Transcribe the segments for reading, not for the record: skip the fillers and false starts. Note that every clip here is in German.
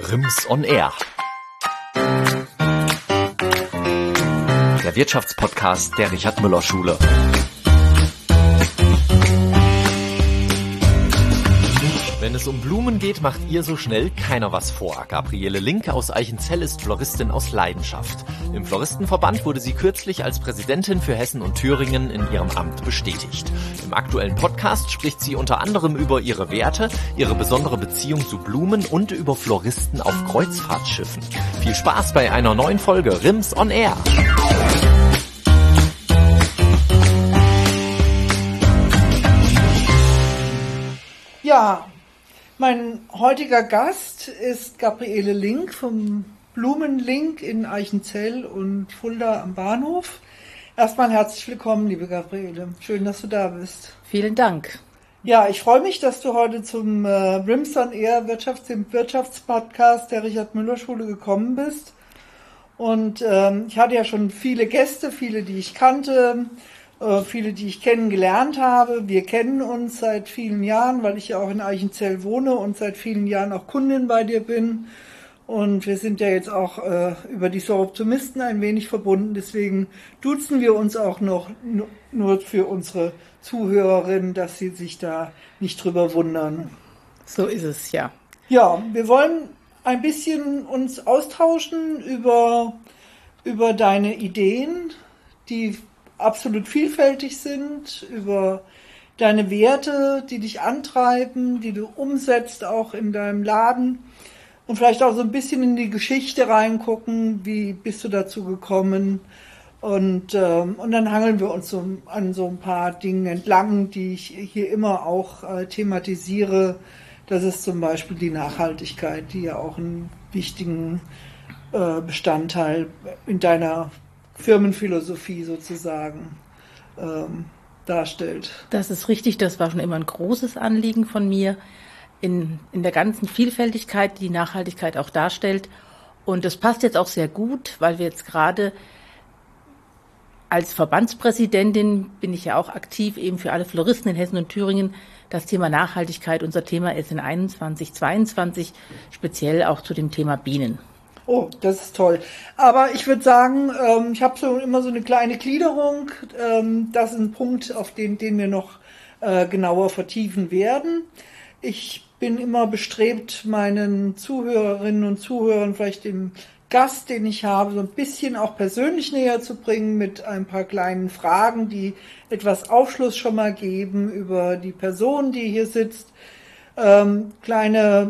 RIMS on Air. Der Wirtschaftspodcast der Richard-Müller-Schule. Wenn es um Blumen geht, macht ihr so schnell keiner was vor. Gabriele Link aus Eichenzell ist Floristin aus Leidenschaft. Im Floristenverband wurde sie kürzlich als Präsidentin für Hessen und Thüringen in ihrem Amt bestätigt. Im aktuellen Podcast spricht sie unter anderem über ihre Werte, ihre besondere Beziehung zu Blumen und über Floristen auf Kreuzfahrtschiffen. Viel Spaß bei einer neuen Folge RIMS on Air. Ja, mein heutiger Gast ist Gabriele Link vom Blumenlink in Eichenzell und Fulda am Bahnhof. Erstmal herzlich willkommen, liebe Gabriele. Schön, dass du da bist. Vielen Dank. Ja, ich freue mich, dass du heute zum RIMS on Air Wirtschaftspodcast der Richard-Müller-Schule gekommen bist. Und ich hatte ja schon viele Gäste, viele, die ich kannte, viele, die ich kennengelernt habe. Wir kennen uns seit vielen Jahren, weil ich ja auch in Eichenzell wohne und seit vielen Jahren auch Kundin bei dir bin. Und wir sind ja jetzt auch über die Soroptimisten ein wenig verbunden. Deswegen duzen wir uns auch noch nur für unsere Zuhörerinnen, dass sie sich da nicht drüber wundern. So ist es, ja. Ja, wir wollen ein bisschen uns austauschen über deine Ideen, die absolut vielfältig sind, über deine Werte, die dich antreiben, die du umsetzt auch in deinem Laden und vielleicht auch so ein bisschen in die Geschichte reingucken, wie bist du dazu gekommen und dann hangeln wir uns so an so ein paar Dingen entlang, die ich hier immer auch thematisiere. Das ist zum Beispiel die Nachhaltigkeit, die ja auch einen wichtigen Bestandteil in deiner Firmenphilosophie sozusagen darstellt. Das ist richtig, das war schon immer ein großes Anliegen von mir, in der ganzen Vielfältigkeit, die Nachhaltigkeit auch darstellt. Und das passt jetzt auch sehr gut, weil wir jetzt gerade als Verbandspräsidentin bin ich ja auch aktiv eben für alle Floristen in Hessen und Thüringen. Das Thema Nachhaltigkeit, unser Thema ist in 2021, 2022 speziell auch zu dem Thema Bienen. Oh, das ist toll. Aber ich würde sagen, ich habe so immer so eine kleine Gliederung. Das ist ein Punkt, auf den wir noch genauer vertiefen werden. Ich bin immer bestrebt, meinen Zuhörerinnen und Zuhörern, vielleicht dem Gast, den ich habe, so ein bisschen auch persönlich näher zu bringen mit ein paar kleinen Fragen, die etwas Aufschluss schon mal geben über die Person, die hier sitzt. Kleine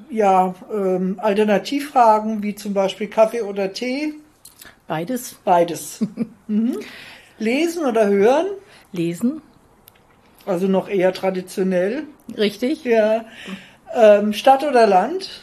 Alternativfragen, wie zum Beispiel Kaffee oder Tee? Beides. Beides. Mhm. Lesen oder hören? Lesen. Also noch eher traditionell. Richtig. Ja. Stadt oder Land?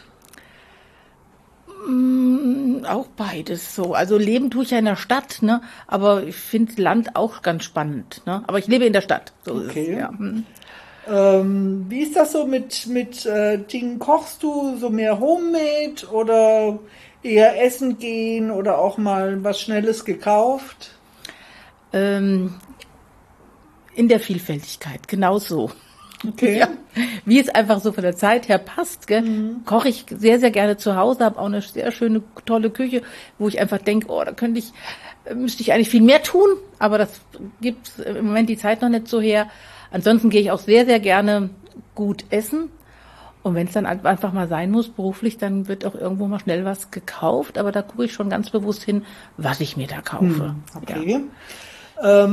Auch beides so. Also leben tue ich ja in der Stadt, ne? Aber ich finde Land auch ganz spannend, ne? Aber ich lebe in der Stadt. So Okay. Ist es, ja. Wie ist das so mit Dingen? Kochst du so mehr Homemade oder eher essen gehen oder auch mal was Schnelles gekauft? In der Vielfältigkeit, genau so. Okay. Ja, wie es einfach so von der Zeit her passt, gell? Koche ich sehr, sehr gerne zu Hause, habe auch eine sehr schöne, tolle Küche, wo ich einfach denke, oh, da müsste ich eigentlich viel mehr tun, aber das gibt im Moment die Zeit noch nicht so her. Ansonsten gehe ich auch sehr, sehr gerne gut essen. Und wenn es dann einfach mal sein muss, beruflich, dann wird auch irgendwo mal schnell was gekauft. Aber da gucke ich schon ganz bewusst hin, was ich mir da kaufe. Okay. Ja.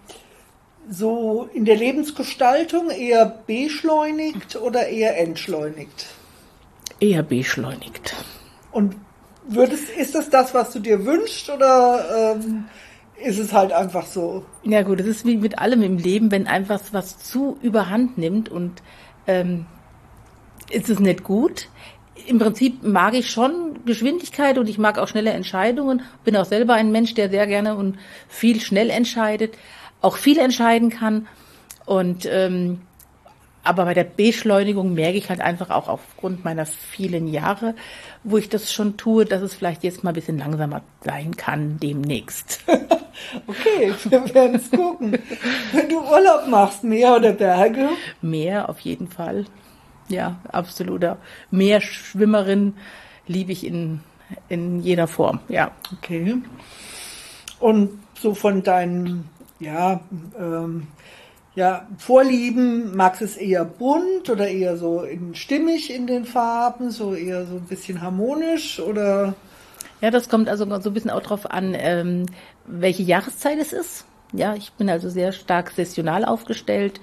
So in der Lebensgestaltung eher beschleunigt oder eher entschleunigt? Eher beschleunigt. Und ist das, was du dir wünschst oder ist es halt einfach so? Ja gut, es ist wie mit allem im Leben, wenn einfach was zu überhand nimmt und ist es nicht gut. Im Prinzip mag ich schon Geschwindigkeit und ich mag auch schnelle Entscheidungen. Bin auch selber ein Mensch, der sehr gerne und viel schnell entscheidet, auch viel entscheiden kann. Und aber bei der Beschleunigung merke ich halt einfach auch aufgrund meiner vielen Jahre, wo ich das schon tue, dass es vielleicht jetzt mal ein bisschen langsamer sein kann demnächst. Okay, wir werden es gucken. Wenn du Urlaub machst, Meer oder Berge? Meer auf jeden Fall. Ja, absoluter Meerschwimmerin. liebe ich in jeder Form, ja. Okay. Und so von deinen, Vorlieben, magst du es eher bunt oder eher so stimmig in den Farben, so eher so ein bisschen harmonisch oder? Ja, das kommt also so ein bisschen auch drauf an, welche Jahreszeit es ist. Ja, ich bin also sehr stark saisonal aufgestellt,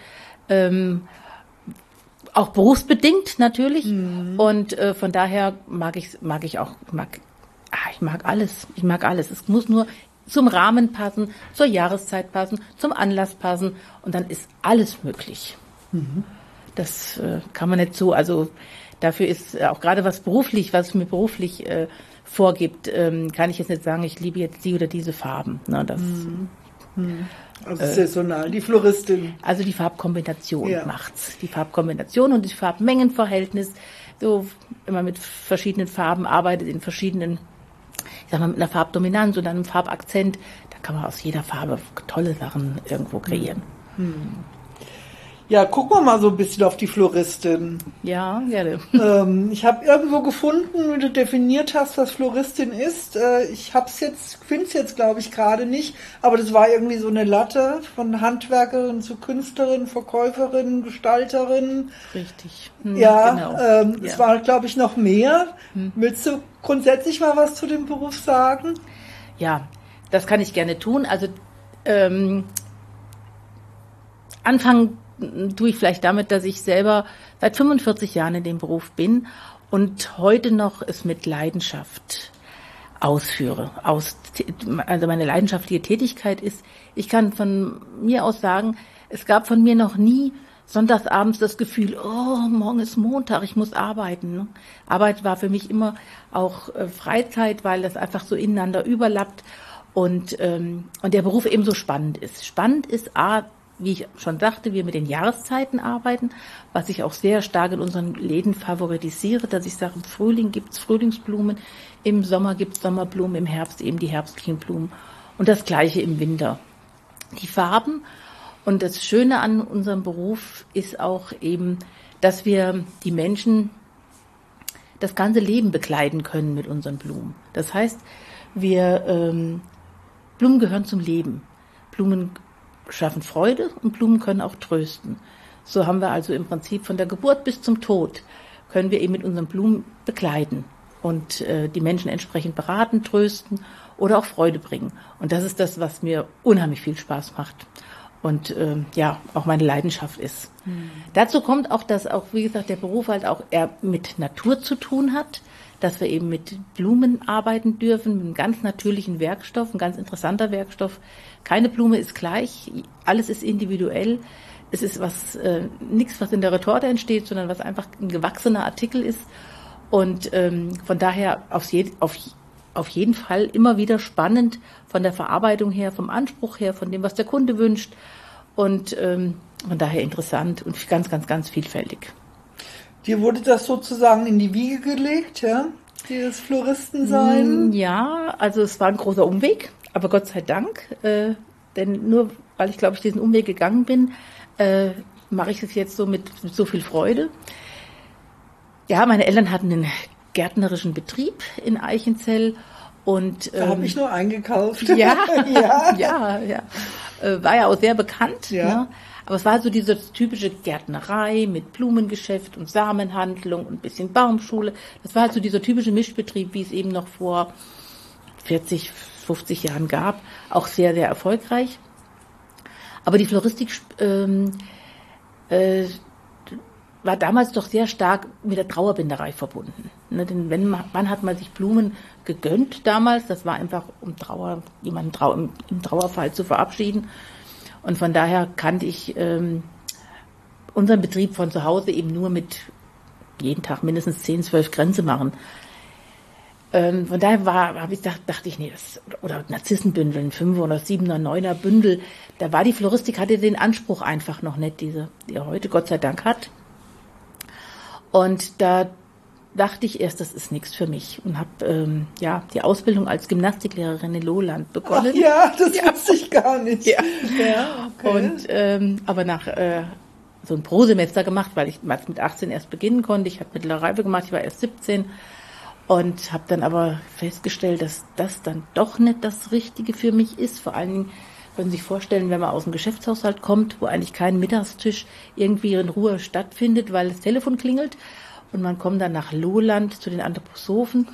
auch berufsbedingt natürlich. Und von daher ich mag alles. Ich mag alles. Es muss nur zum Rahmen passen, zur Jahreszeit passen, zum Anlass passen und dann ist alles möglich. Das kann man nicht so, also dafür ist auch gerade was mir beruflich vorgibt, kann ich jetzt nicht sagen, ich liebe jetzt die oder diese Farben. Ne, das, Also saisonal, die Floristin. Also die Farbkombination macht's. Die Farbkombination und das Farbmengenverhältnis. So, wenn man mit verschiedenen Farben arbeitet, in verschiedenen, ich sag mal, mit einer Farbdominanz oder einem Farbakzent, da kann man aus jeder Farbe tolle Sachen irgendwo kreieren. Ja, gucken wir mal so ein bisschen auf die Floristin. Ja, gerne. Ich habe irgendwo gefunden, wie du definiert hast, was Floristin ist. Ich finde es jetzt, glaube ich, gerade nicht, aber das war irgendwie so eine Latte von Handwerkerin zu Künstlerin, Verkäuferin, Gestalterin. Richtig. Genau. Es war, glaube ich, noch mehr. Willst du grundsätzlich mal was zu dem Beruf sagen? Ja, das kann ich gerne tun. Also anfangen tue ich vielleicht damit, dass ich selber seit 45 Jahren in dem Beruf bin und heute noch es mit Leidenschaft ausführe. Also meine leidenschaftliche Tätigkeit ist, ich kann von mir aus sagen, es gab von mir noch nie sonntagsabends das Gefühl, oh, morgen ist Montag, ich muss arbeiten. Ne? Arbeit war für mich immer auch Freizeit, weil das einfach so ineinander überlappt und der Beruf eben so spannend ist. Spannend ist wie ich schon sagte, wir mit den Jahreszeiten arbeiten, was ich auch sehr stark in unseren Läden favorisiere, dass ich sage, im Frühling gibt's Frühlingsblumen, im Sommer gibt's Sommerblumen, im Herbst eben die herbstlichen Blumen und das Gleiche im Winter. Die Farben und das Schöne an unserem Beruf ist auch eben, dass wir die Menschen das ganze Leben bekleiden können mit unseren Blumen. Das heißt, Blumen gehören zum Leben. Blumen schaffen Freude und Blumen können auch trösten. So haben wir also im Prinzip von der Geburt bis zum Tod können wir eben mit unseren Blumen begleiten und die Menschen entsprechend beraten, trösten oder auch Freude bringen. Und das ist das, was mir unheimlich viel Spaß macht und auch meine Leidenschaft ist. Dazu kommt auch, dass auch, wie gesagt, der Beruf halt auch eher mit Natur zu tun hat, dass wir eben mit Blumen arbeiten dürfen, mit einem ganz natürlichen Werkstoff, ein ganz interessanter Werkstoff. Keine Blume ist gleich, alles ist individuell. Es ist nichts, was in der Retorte entsteht, sondern was einfach ein gewachsener Artikel ist. Und von daher auf jeden Fall immer wieder spannend von der Verarbeitung her, vom Anspruch her, von dem, was der Kunde wünscht. Und von daher interessant und ganz, ganz, ganz vielfältig. Dir wurde das sozusagen in die Wiege gelegt, ja? Dieses Floristensein? Ja, also es war ein großer Umweg, aber Gott sei Dank. Denn nur weil ich, glaube ich, diesen Umweg gegangen bin, mache ich es jetzt so mit so viel Freude. Ja, meine Eltern hatten einen gärtnerischen Betrieb in Eichenzell. Und, da habe ich nur eingekauft. Ja, ja. War ja auch sehr bekannt. Ja. Ne? Aber es war so diese typische Gärtnerei mit Blumengeschäft und Samenhandlung und ein bisschen Baumschule. Das war halt so dieser typische Mischbetrieb, wie es eben noch vor 40, 50 Jahren gab. Auch sehr, sehr erfolgreich. Aber die Floristik war damals doch sehr stark mit der Trauerbinderei verbunden. Ne, denn wann hat man sich Blumen gegönnt damals? Das war einfach, um jemanden im Trauerfall zu verabschieden. Und von daher kannte ich unseren Betrieb von zu Hause eben nur mit jeden Tag mindestens 10, 12 Kränze machen. Von daher dachte ich, nee, oder Narzissenbündel, ein 5er oder 7er, 9er Bündel, da war die Floristik, hatte den Anspruch einfach noch nicht, die er heute Gott sei Dank hat. Und da dachte ich erst, das ist nichts für mich und habe die Ausbildung als Gymnastiklehrerin in Lohland begonnen. Ach ja, das wusste ich gar nicht. Ja. Okay. Und aber nach so ein Pro-Semester gemacht, weil ich mit 18 erst beginnen konnte. Ich habe mittlere Reife gemacht, ich war erst 17 Und habe dann aber festgestellt, dass das dann doch nicht das Richtige für mich ist. Vor allen Dingen, können Sie sich vorstellen, wenn man aus dem Geschäftshaushalt kommt, wo eigentlich kein Mittagstisch irgendwie in Ruhe stattfindet, weil das Telefon klingelt. Und man kommt dann nach Lohland zu den Anthroposophen.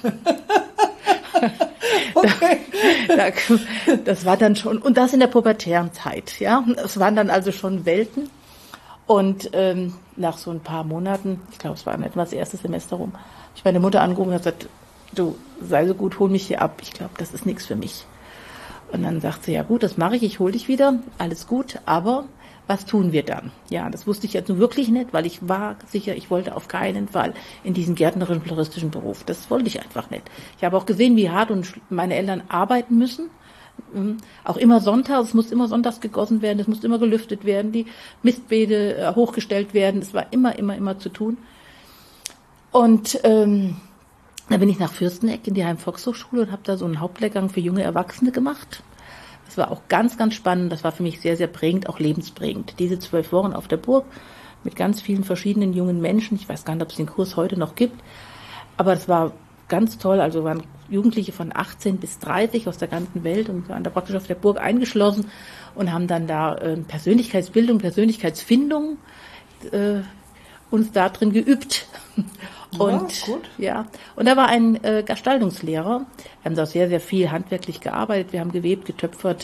Okay. Das war dann schon, und das in der pubertären Zeit, ja. Das waren dann also schon Welten. Und nach so ein paar Monaten, ich glaube, es war etwa das erste Semester rum, habe ich meine Mutter angerufen und gesagt, du, sei so gut, hol mich hier ab. Ich glaube, das ist nichts für mich. Und dann sagt sie, ja gut, das mache ich hole dich wieder, alles gut, aber was tun wir dann? Ja, das wusste ich jetzt nun wirklich nicht, weil ich war sicher, ich wollte auf keinen Fall in diesen gärtnerischen, floristischen Beruf. Das wollte ich einfach nicht. Ich habe auch gesehen, wie hart und meine Eltern arbeiten müssen. Auch immer sonntags, es muss immer sonntags gegossen werden, es muss immer gelüftet werden, die Mistbeete hochgestellt werden. Es war immer zu tun. Und dann bin ich nach Fürsteneck in die Heim-Volkshochschule und habe da so einen Hauptlehrgang für junge Erwachsene gemacht. Das war auch ganz, ganz spannend. Das war für mich sehr, sehr prägend, auch lebensprägend. Diese 12 Wochen auf der Burg mit ganz vielen verschiedenen jungen Menschen. Ich weiß gar nicht, ob es den Kurs heute noch gibt. Aber das war ganz toll. Also waren Jugendliche von 18 bis 30 aus der ganzen Welt und waren da praktisch auf der Burg eingeschlossen und haben dann da Persönlichkeitsbildung, Persönlichkeitsfindung uns da drin geübt. Und ja, gut. Ja, und da war ein Gestaltungslehrer. Wir haben da sehr, sehr viel handwerklich gearbeitet. Wir haben gewebt, getöpfert,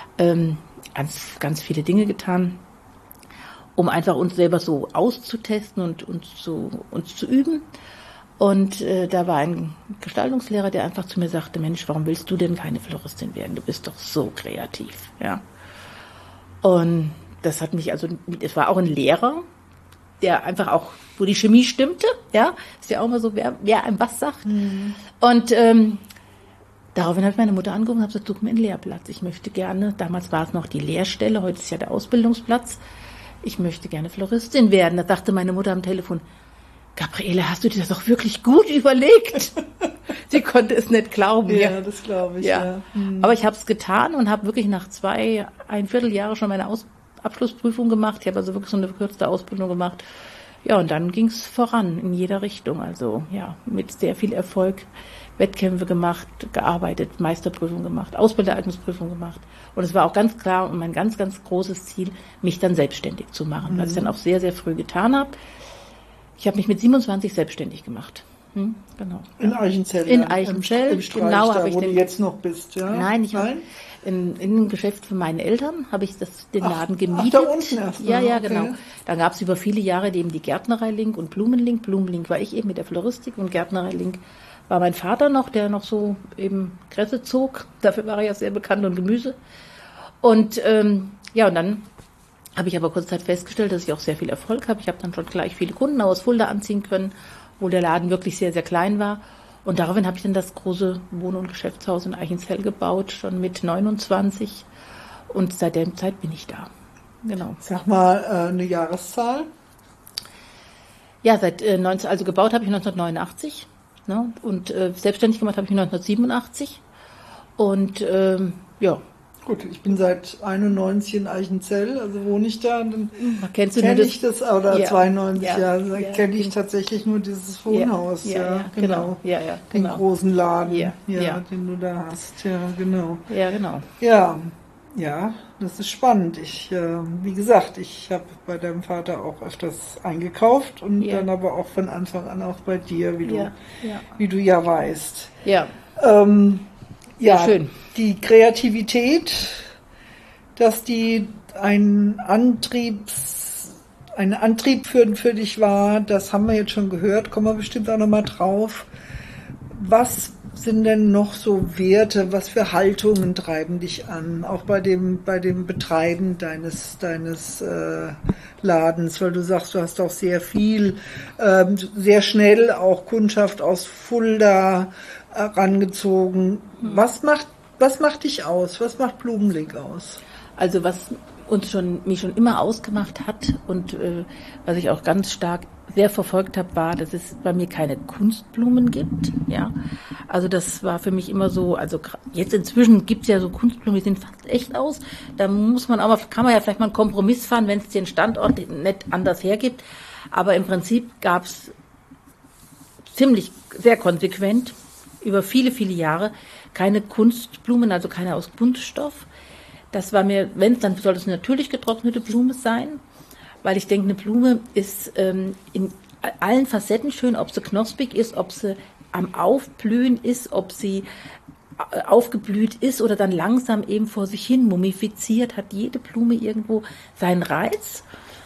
ganz viele Dinge getan, um einfach uns selber so auszutesten und uns zu üben. Und da war ein Gestaltungslehrer, der einfach zu mir sagte, Mensch, warum willst du denn keine Floristin werden? Du bist doch so kreativ, ja. Und das hat mich es war auch ein Lehrer, der einfach auch, wo die Chemie stimmte, ja, ist ja auch mal so, wer einem was sagt. Mhm. Und daraufhin hat meine Mutter angerufen und hat gesagt, such mir einen Lehrplatz. Ich möchte gerne, damals war es noch die Lehrstelle, heute ist ja der Ausbildungsplatz, ich möchte gerne Floristin werden. Da dachte meine Mutter am Telefon, Gabriele, hast du dir das doch wirklich gut überlegt? Sie konnte es nicht glauben. Ja, das glaube ich, ja. Mhm. Aber ich habe es getan und habe wirklich nach 1,25 Jahre schon meine Abschlussprüfung gemacht. Ich habe also wirklich so eine verkürzte Ausbildung gemacht. Ja, und dann ging es voran in jeder Richtung. Also ja, mit sehr viel Erfolg. Wettkämpfe gemacht, gearbeitet, Meisterprüfung gemacht, Ausbildereignungsprüfung gemacht. Und es war auch ganz klar und mein ganz, ganz großes Ziel, mich dann selbstständig zu machen, was ich dann auch sehr, sehr früh getan habe. Ich habe mich mit 27 selbstständig gemacht. Genau. In Eichenzell? In Eichenzell, genau. Da, wo du jetzt noch bist, ja? Nein, ich war in einem Geschäft von meinen Eltern, habe ich den Laden gemietet. Ach, da unten erst. Ja, okay. Genau. Dann gab es über viele Jahre eben die Gärtnerei Link und Blumenlink. Blumenlink war ich eben mit der Floristik und Gärtnerei Link war mein Vater noch, der noch so eben Kresse zog. Dafür war er ja sehr bekannt und Gemüse. Und und dann habe ich aber kurz Zeit festgestellt, dass ich auch sehr viel Erfolg habe. Ich habe dann schon gleich viele Kunden aus Fulda anziehen können, wo der Laden wirklich sehr, sehr klein war. Und daraufhin habe ich dann das große Wohn- und Geschäftshaus in Eichenzell gebaut, schon mit 29. Und seit der Zeit bin ich da. Genau. Sag mal eine Jahreszahl. Ja, also gebaut habe ich 1989. Ne? Und selbstständig gemacht habe ich 1987. Und Gut, ich bin seit 91 in Eichenzell, also wohne ich da. Dann kennst du kenne ich das, oder ja, 92 Jahre, da kenne ich tatsächlich nur dieses Wohnhaus. Ja, genau. Ja, den genau. großen Laden, ja, den du da hast. Ja, genau. Ja, genau. Ja, das ist spannend. Wie gesagt, ich habe bei deinem Vater auch öfters eingekauft und dann aber auch von Anfang an auch bei dir, wie du ja weißt. Ja. Ja, schön. Die Kreativität, dass die ein Antrieb für dich war, das haben wir jetzt schon gehört, kommen wir bestimmt auch nochmal drauf. Was sind denn noch so Werte, was für Haltungen treiben dich an, auch bei dem Betreiben deines Ladens, weil du sagst, du hast auch sehr viel, sehr schnell auch Kundschaft aus Fulda rangezogen. Was macht dich aus? Was macht Blumenlink aus? Also was mich schon immer ausgemacht hat und was ich auch ganz stark sehr verfolgt habe, war, dass es bei mir keine Kunstblumen gibt. Ja, also das war für mich immer so. Also jetzt inzwischen gibt es ja so Kunstblumen, die sehen fast echt aus. Da kann man ja vielleicht mal einen Kompromiss fahren, wenn es den Standort nicht anders hergibt. Aber im Prinzip gab es sehr konsequent über viele, viele Jahre keine Kunstblumen, also keine aus Kunststoff. Das war mir, wenn es, dann soll es eine natürlich getrocknete Blume sein, weil ich denke, eine Blume ist in allen Facetten schön, ob sie knospig ist, ob sie am Aufblühen ist, ob sie aufgeblüht ist oder dann langsam eben vor sich hin mumifiziert, hat jede Blume irgendwo seinen Reiz.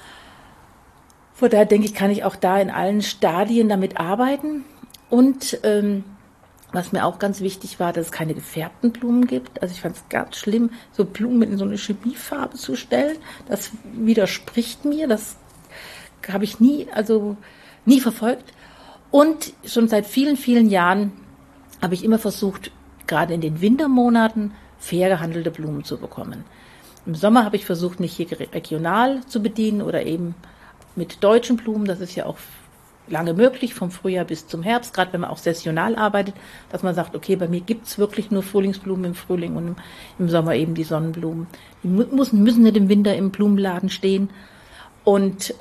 Von daher denke ich, kann ich auch da in allen Stadien damit arbeiten. Und was mir auch ganz wichtig war, dass es keine gefärbten Blumen gibt. Also ich fand es ganz schlimm, so Blumen in so eine Chemiefarbe zu stellen. Das widerspricht mir. Das habe ich nie verfolgt. Und schon seit vielen, vielen Jahren habe ich immer versucht, gerade in den Wintermonaten fair gehandelte Blumen zu bekommen. Im Sommer habe ich versucht, mich hier regional zu bedienen oder eben mit deutschen Blumen. Das ist ja auch lange möglich, vom Frühjahr bis zum Herbst, gerade wenn man auch saisonal arbeitet, dass man sagt, okay, bei mir gibt es wirklich nur Frühlingsblumen im Frühling und im Sommer eben die Sonnenblumen. Die müssen nicht im Winter im Blumenladen stehen. Und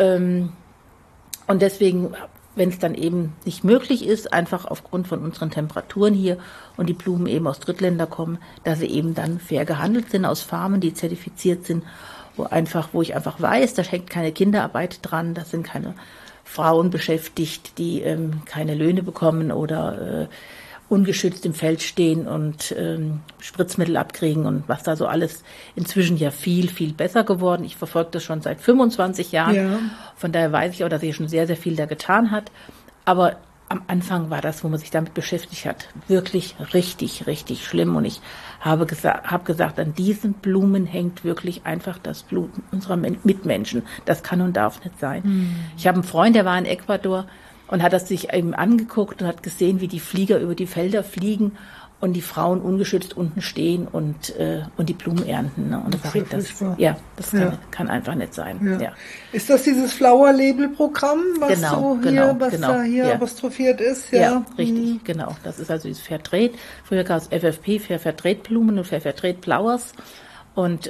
deswegen, wenn es dann eben nicht möglich ist, einfach aufgrund von unseren Temperaturen hier und die Blumen eben aus Drittländern kommen, dass sie eben dann fair gehandelt sind aus Farmen, die zertifiziert sind, wo ich einfach weiß, da hängt keine Kinderarbeit dran, da sind keine Frauen beschäftigt, die keine Löhne bekommen oder ungeschützt im Feld stehen und Spritzmittel abkriegen und was da so alles inzwischen ja viel, viel besser geworden. Ich verfolge das schon seit 25 Jahren. Ja. Von daher weiß ich auch, dass sie schon sehr, sehr viel da getan hat. Aber am Anfang war das, wo man sich damit beschäftigt hat, wirklich richtig, richtig schlimm. Und ich habe gesagt, an diesen Blumen hängt wirklich einfach das Blut unserer Mitmenschen. Das kann und darf nicht sein. Mhm. Ich habe einen Freund, der war in Ecuador und hat das sich eben angeguckt und hat gesehen, wie die Flieger über die Felder fliegen und die Frauen ungeschützt unten stehen und die Blumen ernten. Ne? Und das kann einfach nicht sein. Ja. Ja. Ist das dieses Flower Label Programm, was da hier apostrophiert ist? Ja, ja, richtig, genau. Das ist also dieses Fairtrade. Früher gab es FFP, Fairtrade Blumen und Fairtrade Flowers. Und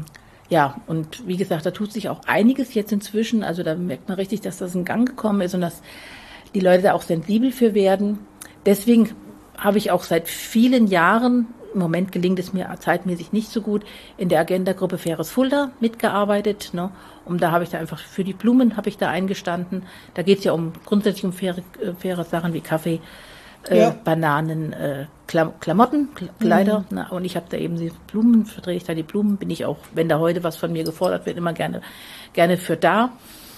und wie gesagt, da tut sich auch einiges jetzt inzwischen. Also da merkt man richtig, dass das in Gang gekommen ist und dass die Leute da auch sensibel für werden. Deswegen habe ich auch seit vielen Jahren, im Moment gelingt es mir zeitmäßig nicht so gut, in der Agenda-Gruppe Faires Fulda mitgearbeitet. Ne? Und da habe ich da einfach für die Blumen habe ich da eingestanden. Da geht es ja grundsätzlich um faire Sachen wie Kaffee, Bananen, Klamotten, Kleider. Mhm. Und ich habe da eben die Blumen, vertrete ich da die Blumen, bin ich auch, wenn da heute was von mir gefordert wird, immer gerne für da.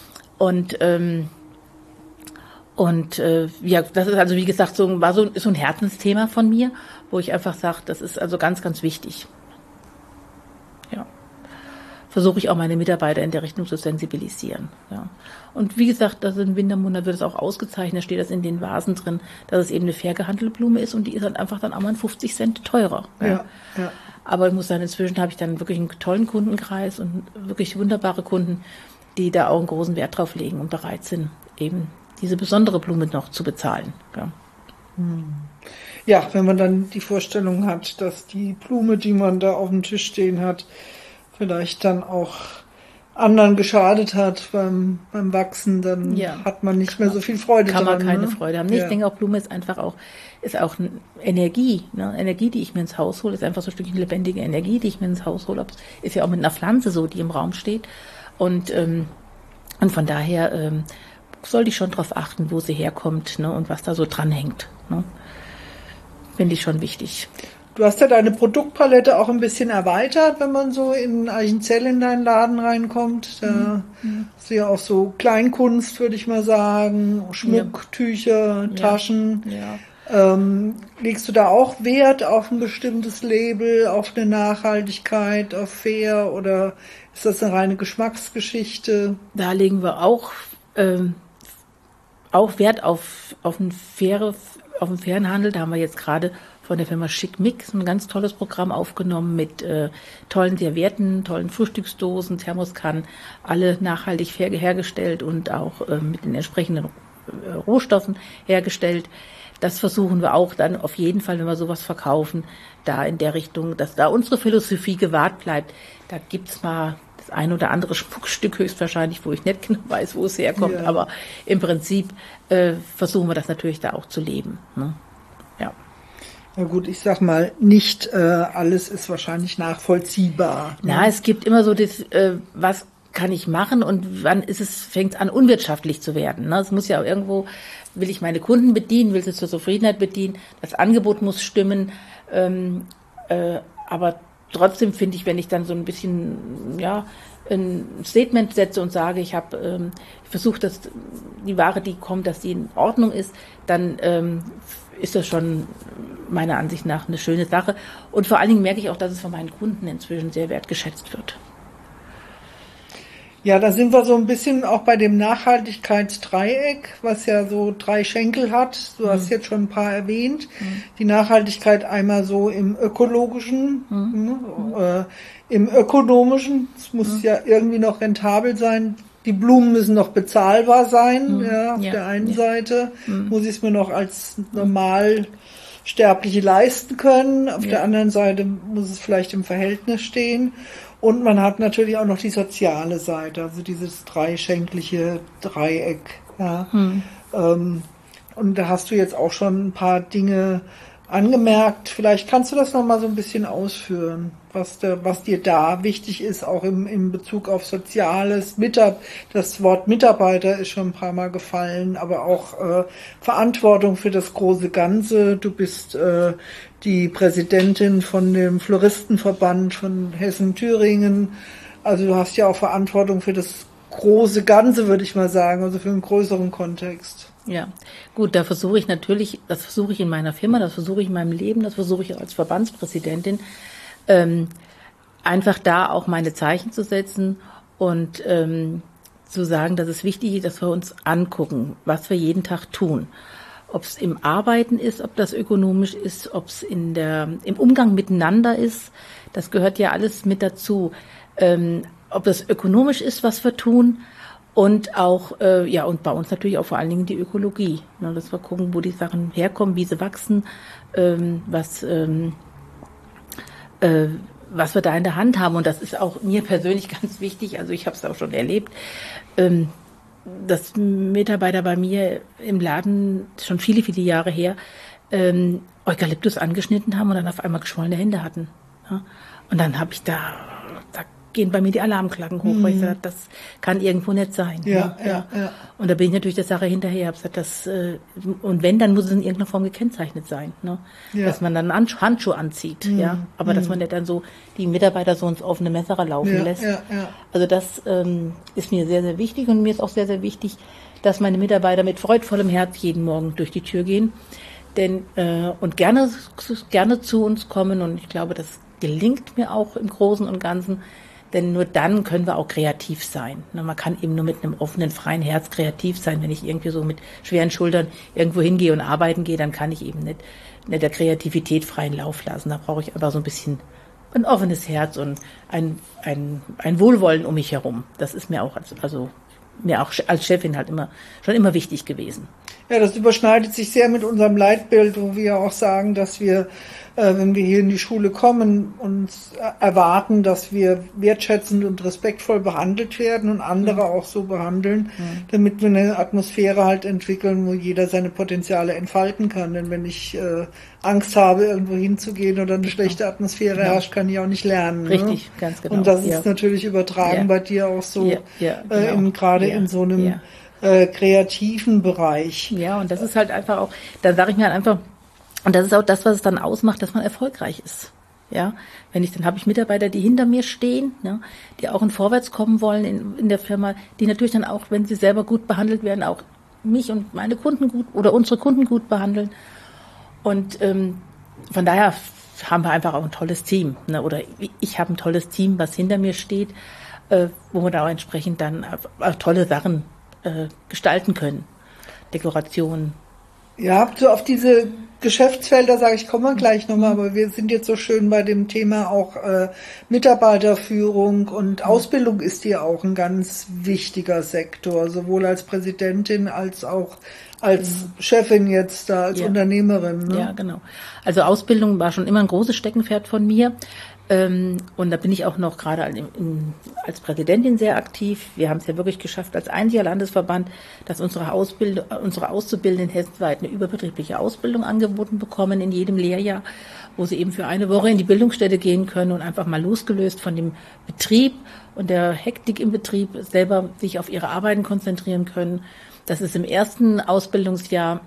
Das ist also, wie gesagt, so ein Herzensthema von mir, wo ich einfach sage, das ist also ganz, ganz wichtig. Ja. Versuche ich auch meine Mitarbeiter in der Richtung zu sensibilisieren. Ja. Und wie gesagt, das im Wintermonat wird es auch ausgezeichnet, steht das in den Vasen drin, dass es eben eine fair gehandelte Blume ist und die ist halt einfach dann auch mal 50 Cent teurer. Ja. Ja. Aber ich muss sagen, inzwischen habe ich dann wirklich einen tollen Kundenkreis und wirklich wunderbare Kunden, die da auch einen großen Wert drauf legen und bereit sind, eben diese besondere Blume noch zu bezahlen. Ja. Ja, wenn man dann die Vorstellung hat, dass die Blume, die man da auf dem Tisch stehen hat, vielleicht dann auch anderen geschadet hat beim Wachsen, dann hat man nicht mehr so viel Freude daran. Kann man keine ne? Freude haben. Ich denke auch, Blume ist einfach auch eine Energie. Ne? Energie, die ich mir ins Haus hole, ist einfach so ein Stückchen lebendige Energie, die ich mir ins Haus hole. Ist ja auch mit einer Pflanze so, die im Raum steht. Und von daher sollte ich schon darauf achten, wo sie herkommt, ne, und was da so dranhängt. Ne. Finde ich schon wichtig. Du hast ja deine Produktpalette auch ein bisschen erweitert, wenn man so in Eichenzell in deinen Laden reinkommt. Da hast du ja auch so Kleinkunst, würde ich mal sagen, Schmuck, Tücher, Taschen. Ja. Legst du da auch Wert auf ein bestimmtes Label, auf eine Nachhaltigkeit, auf fair, oder ist das eine reine Geschmacksgeschichte? Da legen wir auch Wert auf einen fairen Handel. Da haben wir jetzt gerade von der Firma Chic Mix ein ganz tolles Programm aufgenommen mit tollen Servietten, tollen Frühstücksdosen, Thermoskannen, alle nachhaltig fair hergestellt und auch mit den entsprechenden Rohstoffen hergestellt. Das versuchen wir auch dann auf jeden Fall, wenn wir sowas verkaufen, da in der Richtung, dass da unsere Philosophie gewahrt bleibt. Da gibt's mal, das das ein oder andere Schmuckstück höchstwahrscheinlich, wo ich nicht genau weiß, wo es herkommt. Ja. Aber im Prinzip versuchen wir das natürlich da auch zu leben. Ne? Ja. Na gut, ich sag mal, nicht alles ist wahrscheinlich nachvollziehbar. Na, es gibt immer so das, was kann ich machen und wann fängt es an, unwirtschaftlich zu werden. Ne? Es muss ja auch irgendwo, will ich meine Kunden bedienen, will sie zur Zufriedenheit bedienen, das Angebot muss stimmen, aber trotzdem finde ich, wenn ich dann so ein bisschen, ja, ein Statement setze und sage, ich versuche, dass die Ware, die kommt, dass die in Ordnung ist, dann ist das schon meiner Ansicht nach eine schöne Sache. Und vor allen Dingen merke ich auch, dass es von meinen Kunden inzwischen sehr wertgeschätzt wird. Ja, da sind wir so ein bisschen auch bei dem Nachhaltigkeitsdreieck, was ja so 3 Schenkel hat. Du hast jetzt schon ein paar erwähnt. Die Nachhaltigkeit einmal so im ökologischen, im ökonomischen. Es muss ja irgendwie noch rentabel sein. Die Blumen müssen noch bezahlbar sein. Ja, auf der einen Seite muss ich es mir noch als Normalsterbliche leisten können. Auf der anderen Seite muss es vielleicht im Verhältnis stehen. Und man hat natürlich auch noch die soziale Seite, also dieses dreischenkliche Dreieck. Ja. Und da hast du jetzt auch schon ein paar Dinge angemerkt. Vielleicht kannst du das noch mal so ein bisschen ausführen, was dir da wichtig ist, auch im Bezug auf Soziales. Das Wort Mitarbeiter ist schon ein paar Mal gefallen, aber auch Verantwortung für das große Ganze. Du bist die Präsidentin von dem Floristenverband von Hessen-Thüringen. Also du hast ja auch Verantwortung für das große Ganze, würde ich mal sagen, also für einen größeren Kontext. Ja, gut, das versuche ich in meiner Firma, das versuche ich in meinem Leben, das versuche ich als Verbandspräsidentin, einfach da auch meine Zeichen zu setzen und zu sagen, dass es wichtig ist, dass wir uns angucken, was wir jeden Tag tun. Ob es im Arbeiten ist, ob das ökonomisch ist, ob es im Umgang miteinander ist, das gehört ja alles mit dazu. Ob das ökonomisch ist, was wir tun, und auch, und bei uns natürlich auch vor allen Dingen die Ökologie. Ne, dass wir gucken, wo die Sachen herkommen, wie sie wachsen, was wir da in der Hand haben. Und das ist auch mir persönlich ganz wichtig, also ich habe es auch schon erlebt, dass Mitarbeiter bei mir im Laden schon viele, viele Jahre her Eukalyptus angeschnitten haben und dann auf einmal geschwollene Hände hatten. Ja? Und dann habe ich da gehen bei mir die Alarmglocken hoch, weil ich sage, das kann irgendwo nicht sein. Ja. Und da bin ich natürlich der Sache hinterher. Habe gesagt, und wenn, dann muss es in irgendeiner Form gekennzeichnet sein, ne? Ja. Dass man dann Handschuhe anzieht, ja. Aber dass man nicht dann so die Mitarbeiter so ins offene Messer laufen lässt. Ja. Also das ist mir sehr, sehr wichtig und mir ist auch sehr, sehr wichtig, dass meine Mitarbeiter mit freudvollem Herz jeden Morgen durch die Tür gehen, und gerne zu uns kommen, und ich glaube, das gelingt mir auch im Großen und Ganzen. Denn nur dann können wir auch kreativ sein. Man kann eben nur mit einem offenen, freien Herz kreativ sein. Wenn ich irgendwie so mit schweren Schultern irgendwo hingehe und arbeiten gehe, dann kann ich eben nicht der Kreativität freien Lauf lassen. Da brauche ich einfach so ein bisschen ein offenes Herz und ein Wohlwollen um mich herum. Das ist mir auch, mir auch als Chefin halt schon immer wichtig gewesen. Ja, das überschneidet sich sehr mit unserem Leitbild, wo wir auch sagen, dass wir, wenn wir hier in die Schule kommen, uns erwarten, dass wir wertschätzend und respektvoll behandelt werden und andere auch so behandeln, damit wir eine Atmosphäre halt entwickeln, wo jeder seine Potenziale entfalten kann. Denn wenn ich Angst habe, irgendwo hinzugehen oder eine schlechte Atmosphäre herrscht, kann ich auch nicht lernen. Richtig, ne? Ganz genau. Und das ist natürlich übertragen bei dir auch so, gerade in so einem kreativen Bereich. Ja, und das ist halt einfach auch, da sage ich mir halt einfach, und das ist auch das, was es dann ausmacht, dass man erfolgreich ist. Ja, dann habe ich Mitarbeiter, die hinter mir stehen, ja, die auch in Vorwärts kommen wollen in der Firma, die natürlich dann auch, wenn sie selber gut behandelt werden, auch mich und meine Kunden gut oder unsere Kunden gut behandeln. Und von daher haben wir einfach auch ein tolles Team, ne? Oder ich habe ein tolles Team, was hinter mir steht, wo wir da auch entsprechend dann auch tolle Sachen gestalten können. Dekorationen. Ja, habt ihr auf diese Geschäftsfelder, sage ich, kommen wir gleich nochmal, aber wir sind jetzt so schön bei dem Thema auch Mitarbeiterführung und Ausbildung ist hier auch ein ganz wichtiger Sektor, sowohl als Präsidentin als auch als Chefin jetzt da, als Unternehmerin. Ne? Ja, genau. Also Ausbildung war schon immer ein großes Steckenpferd von mir. Und da bin ich auch noch gerade als Präsidentin sehr aktiv. Wir haben es ja wirklich geschafft, als einziger Landesverband, dass unsere Auszubildenden hessenweit eine überbetriebliche Ausbildung angeboten bekommen in jedem Lehrjahr, wo sie eben für eine Woche in die Bildungsstätte gehen können und einfach mal losgelöst von dem Betrieb und der Hektik im Betrieb selber sich auf ihre Arbeiten konzentrieren können. Das ist im ersten Ausbildungsjahr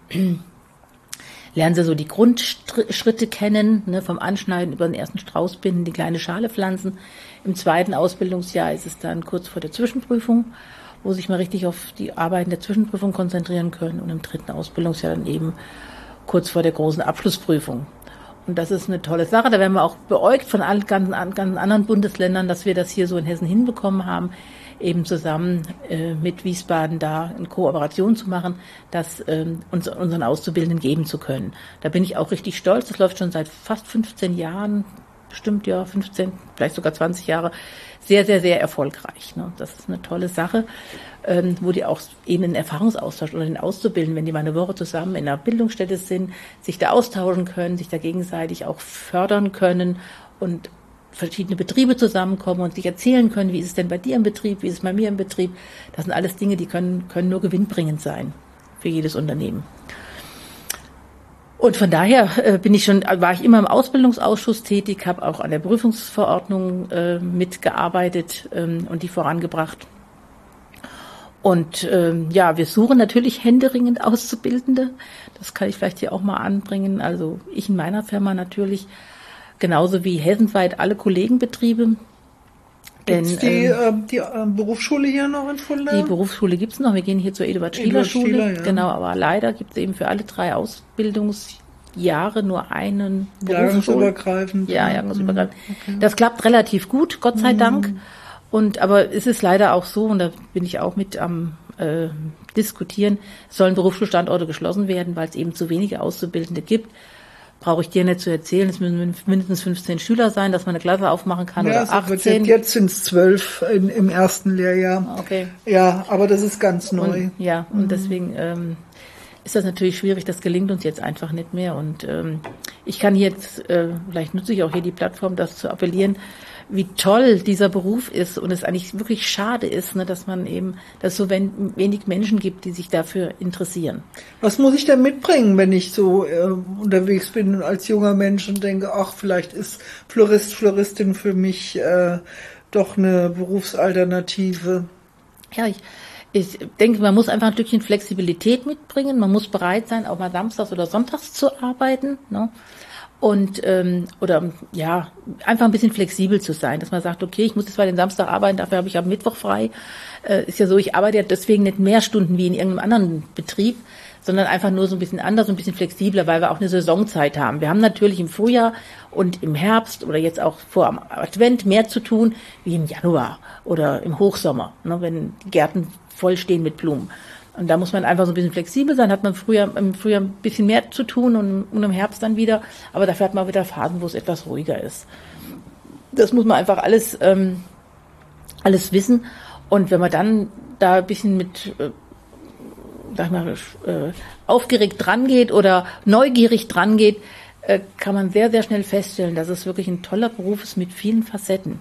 lernen sie so die Grundschritte kennen, ne, vom Anschneiden über den ersten Strauß binden, die kleine Schale pflanzen. Im zweiten Ausbildungsjahr ist es dann kurz vor der Zwischenprüfung, wo sich mal richtig auf die Arbeiten der Zwischenprüfung konzentrieren können. Und im dritten Ausbildungsjahr dann eben kurz vor der großen Abschlussprüfung. Und das ist eine tolle Sache. Da werden wir auch beäugt von allen ganz anderen Bundesländern, dass wir das hier so in Hessen hinbekommen haben, eben zusammen mit Wiesbaden da in Kooperation zu machen, das unseren Auszubildenden geben zu können. Da bin ich auch richtig stolz. Das läuft schon seit fast 15 Jahren, bestimmt ja 15, vielleicht sogar 20 Jahre, sehr, sehr, sehr erfolgreich. Ne? Das ist eine tolle Sache, wo die auch eben einen Erfahrungsaustausch oder den Auszubildenden, wenn die mal eine Woche zusammen in einer Bildungsstätte sind, sich da austauschen können, sich da gegenseitig auch fördern können und verschiedene Betriebe zusammenkommen und sich erzählen können, wie ist es denn bei dir im Betrieb, wie ist es bei mir im Betrieb. Das sind alles Dinge, die können nur gewinnbringend sein für jedes Unternehmen. Und von daher war ich immer im Ausbildungsausschuss tätig, habe auch an der Prüfungsverordnung mitgearbeitet und die vorangebracht. Und wir suchen natürlich händeringend Auszubildende. Das kann ich vielleicht hier auch mal anbringen. Also ich in meiner Firma natürlich, genauso wie hessenweit alle Kollegenbetriebe. Gibt's die Berufsschule hier noch in Fulda? Die Berufsschule gibt's noch. Wir gehen hier zur Eduard-Stieler-Schule. Ja. Genau, aber leider gibt's eben für alle 3 Ausbildungsjahre nur einen Jahrgangsübergreifend. Ja, jahrgangsübergreifend. Okay. Das klappt relativ gut, Gott sei Dank. Aber es ist leider auch so, und da bin ich auch mit am Diskutieren, es sollen Berufsschulstandorte geschlossen werden, weil es eben zu wenige Auszubildende gibt. Brauche ich dir nicht zu erzählen, es müssen mindestens 15 Schüler sein, dass man eine Klasse aufmachen kann, oder 18. Jetzt sind es 12 im ersten Lehrjahr. Okay. Ja, aber das ist ganz neu. Und deswegen ist das natürlich schwierig, das gelingt uns jetzt einfach nicht mehr. Und ich kann jetzt, vielleicht nutze ich auch hier die Plattform, das zu appellieren, wie toll dieser Beruf ist und es eigentlich wirklich schade ist, ne, dass es so wenig Menschen gibt, die sich dafür interessieren. Was muss ich denn mitbringen, wenn ich so unterwegs bin als junger Mensch und denke, ach, vielleicht ist Floristin für mich doch eine Berufsalternative? Ja, ich denke, man muss einfach ein Stückchen Flexibilität mitbringen. Man muss bereit sein, auch mal samstags oder sonntags zu arbeiten, ne? Und einfach ein bisschen flexibel zu sein, dass man sagt, okay, ich muss jetzt mal den Samstag arbeiten, dafür habe ich am Mittwoch frei. Ist ja so, ich arbeite ja deswegen nicht mehr Stunden wie in irgendeinem anderen Betrieb, sondern einfach nur so ein bisschen anders, ein bisschen flexibler, weil wir auch eine Saisonzeit haben. Wir haben natürlich im Frühjahr und im Herbst oder jetzt auch vor am Advent mehr zu tun wie im Januar oder im Hochsommer, ne, wenn die Gärten voll stehen mit Blumen. Und da muss man einfach so ein bisschen flexibel sein, hat man im Frühjahr ein bisschen mehr zu tun und im Herbst dann wieder, aber dafür hat man wieder Phasen, wo es etwas ruhiger ist. Das muss man einfach alles wissen, und wenn man dann da ein bisschen mit, aufgeregt dran geht oder neugierig dran geht, kann man sehr, sehr schnell feststellen, dass es wirklich ein toller Beruf ist mit vielen Facetten.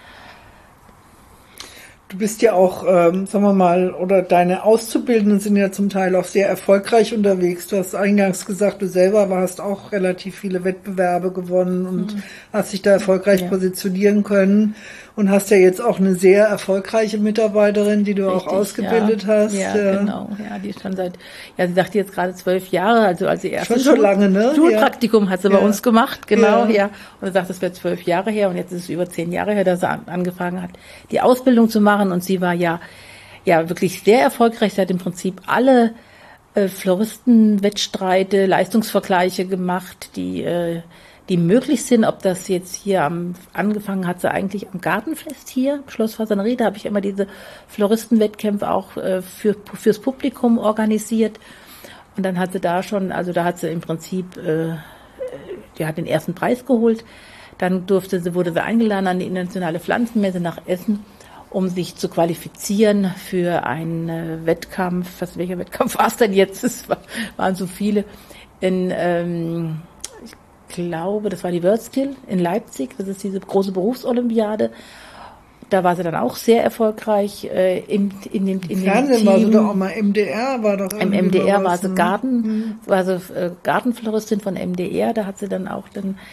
Du bist ja auch, sagen wir mal, oder deine Auszubildenden sind ja zum Teil auch sehr erfolgreich unterwegs. Du hast eingangs gesagt, du selber hast auch relativ viele Wettbewerbe gewonnen und hast dich da erfolgreich positionieren können und hast ja jetzt auch eine sehr erfolgreiche Mitarbeiterin, die du auch ausgebildet hast. Ja, genau. Ja, die ist schon sie sagte jetzt gerade 12 Jahre, also als sie erste schon so lange, ne? Schulpraktikum hat sie bei uns gemacht, genau, Und er sagt, das wäre 12 Jahre her, und jetzt ist es über 10 Jahre her, dass sie angefangen hat, die Ausbildung zu machen, und sie war ja wirklich sehr erfolgreich. Sie hat im Prinzip alle Floristenwettstreite, Leistungsvergleiche gemacht, die möglich sind. Ob das jetzt hier angefangen hat sie eigentlich am Gartenfest hier, Schloss Fasanerie, da habe ich immer diese Floristenwettkämpfe auch fürs Publikum organisiert. Und dann hat sie da schon, also da hat sie im Prinzip, die hat den ersten Preis geholt. Dann wurde sie eingeladen an die internationale Pflanzenmesse nach Essen, um sich zu qualifizieren für einen Wettkampf. Welcher Wettkampf war es denn jetzt? Es waren so viele. Ich glaube, das war die WorldSkill in Leipzig. Das ist diese große Berufsolympiade. Da war sie dann auch sehr erfolgreich in dem Fernsehen Team. War sie doch auch mal MDR, war doch im MDR war sie Gartenfloristin von MDR. Da hat sie dann auch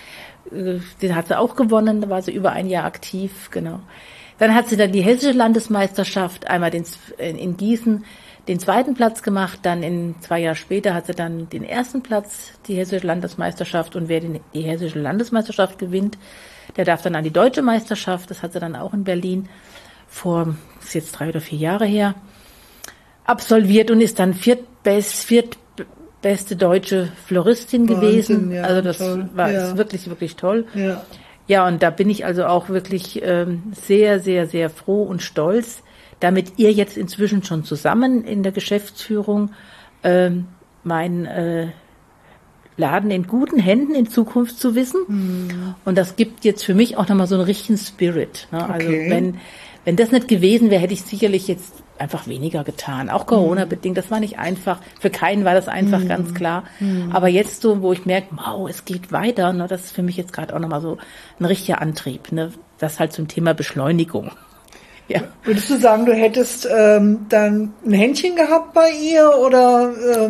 den hat sie auch gewonnen. Da war sie über ein Jahr aktiv, genau. Dann hat sie dann die hessische Landesmeisterschaft einmal in Gießen den zweiten Platz gemacht. Dann 2 Jahre später hat sie dann den ersten Platz, die hessische Landesmeisterschaft. Und wer die hessische Landesmeisterschaft gewinnt, der darf dann an die deutsche Meisterschaft. Das hat sie dann auch in Berlin das ist jetzt 3 oder 4 Jahre her, absolviert und ist dann viertbeste deutsche Floristin gewesen. Ja, also das toll. ist wirklich, wirklich toll. Ja. Ja, und da bin ich also auch wirklich sehr, sehr, sehr froh und stolz, damit ihr jetzt inzwischen schon zusammen in der Geschäftsführung meinen Laden in guten Händen in Zukunft zu wissen. Mhm. Und das gibt jetzt für mich auch nochmal so einen richtigen Spirit. Ne? Also wenn das nicht gewesen wäre, hätte ich sicherlich jetzt einfach weniger getan. Auch Corona-bedingt, das war nicht einfach. Für keinen war das einfach, ganz klar. Aber jetzt so, wo ich merke, wow, es geht weiter, ne, das ist für mich jetzt gerade auch nochmal so ein richtiger Antrieb. Ne? Das halt zum Thema Beschleunigung. Ja. Würdest du sagen, du hättest dann ein Händchen gehabt bei ihr oder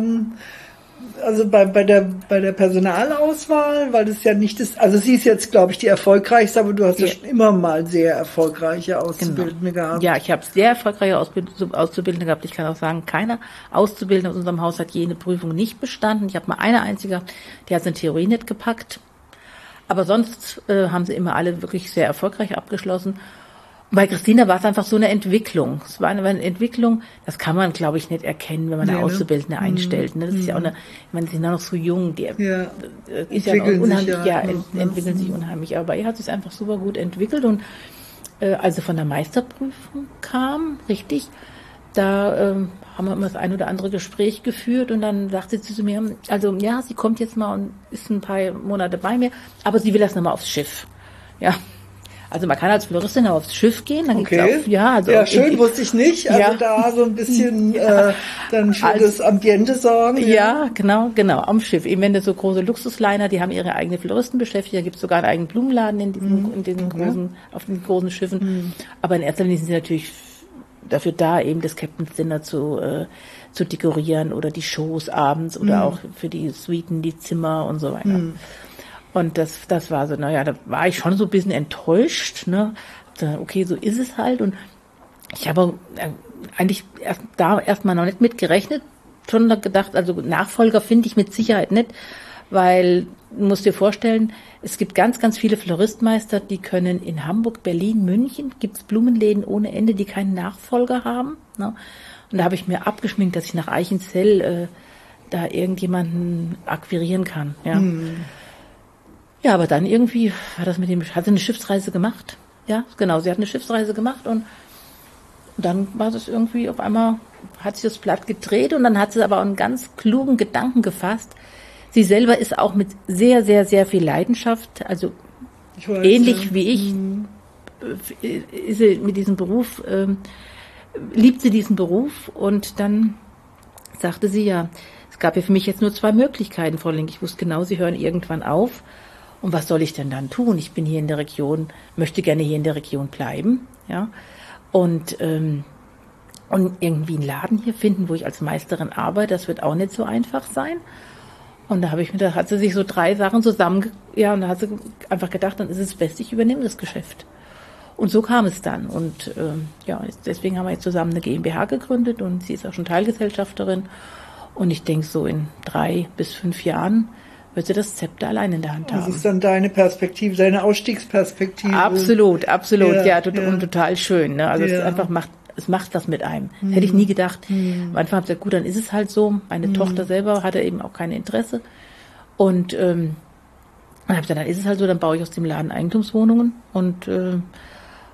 also bei der Personalauswahl, weil das ja nicht ist, also sie ist jetzt, glaube ich, die erfolgreichste, aber du hast ja schon immer mal sehr erfolgreiche Auszubildende gehabt. Ja, ich habe sehr erfolgreiche Auszubildende gehabt. Ich kann auch sagen, keiner Auszubildende aus unserem Haus hat jene Prüfung nicht bestanden. Ich habe mal eine einzige, die hat seine Theorie nicht gepackt. Aber sonst haben sie immer alle wirklich sehr erfolgreich abgeschlossen. Bei Christina war es einfach so eine Entwicklung. Es war eine Entwicklung, das kann man, glaube ich, nicht erkennen, wenn man eine Auszubildende einstellt. Ne? Das ist ja auch die sind noch so jung, die ist ja noch unheimlich, entwickeln sich unheimlich. Aber bei ihr hat es sich einfach super gut entwickelt. Und als sie von der Meisterprüfung kam, richtig, da haben wir immer das ein oder andere Gespräch geführt und dann sagte sie zu mir, also ja, sie kommt jetzt mal und ist ein paar Monate bei mir, aber sie will erst nochmal aufs Schiff. Ja. Also man kann als Floristin aufs Schiff gehen, dann gibt's auch, schön, wusste ich nicht. Also da so ein bisschen dann für das Ambiente sorgen. Ja, genau, am Schiff. Eben wenn das so große Luxusliner, die haben ihre eigene Floristen beschäftigt, da gibt's sogar einen eigenen Blumenladen in diesen großen, auf den großen Schiffen. Aber in erster Linie sind sie natürlich dafür da, eben das Captain's Dinner zu dekorieren oder die Shows abends oder auch für die Suiten, die Zimmer und so weiter. Und das war so, da war ich schon so ein bisschen enttäuscht, ne? Okay, so ist es halt. Und ich habe eigentlich erstmal noch nicht mit gerechnet, schon gedacht, also Nachfolger finde ich mit Sicherheit nicht, weil du musst dir vorstellen, es gibt ganz, ganz viele Floristmeister, die können in Hamburg, Berlin, München, gibt's Blumenläden ohne Ende, die keinen Nachfolger haben. Ne? Und da habe ich mir abgeschminkt, dass ich nach Eichenzell da irgendjemanden akquirieren kann. Ja. Ja, aber dann irgendwie war das hat sie eine Schiffsreise gemacht. Ja, genau, sie hat eine Schiffsreise gemacht und dann war das irgendwie, auf einmal hat sich das Blatt gedreht und dann hat sie aber auch einen ganz klugen Gedanken gefasst. Sie selber ist auch mit sehr, sehr, sehr viel Leidenschaft, also ähnlich wie ich, ist sie mit diesem Beruf, liebt sie diesen Beruf und dann sagte sie es gab ja für mich jetzt nur 2 Möglichkeiten, Frau Link. Ich wusste genau, Sie hören irgendwann auf. Und was soll ich denn dann tun? Ich bin hier in der Region, möchte gerne hier in der Region bleiben, ja. Und irgendwie einen Laden hier finden, wo ich als Meisterin arbeite, das wird auch nicht so einfach sein. Und da hat sie sich so 3 Sachen und da hat sie einfach gedacht, dann ist es best, ich übernehme das Geschäft. Und so kam es dann. Und deswegen haben wir jetzt zusammen eine GmbH gegründet und sie ist auch schon Teilgesellschafterin. Und ich denke, so in 3 bis 5 Jahren wird sie das Zepter allein in der Hand haben. Das ist dann deine Perspektive, deine Ausstiegsperspektive. Absolut, und total schön. Ne? Also es macht was mit einem. Das hätte ich nie gedacht. Am Anfang habe ich gesagt, gut, dann ist es halt so. Meine Tochter selber hatte eben auch kein Interesse. Und dann habe ich gesagt, dann ist es halt so, dann baue ich aus dem Laden Eigentumswohnungen und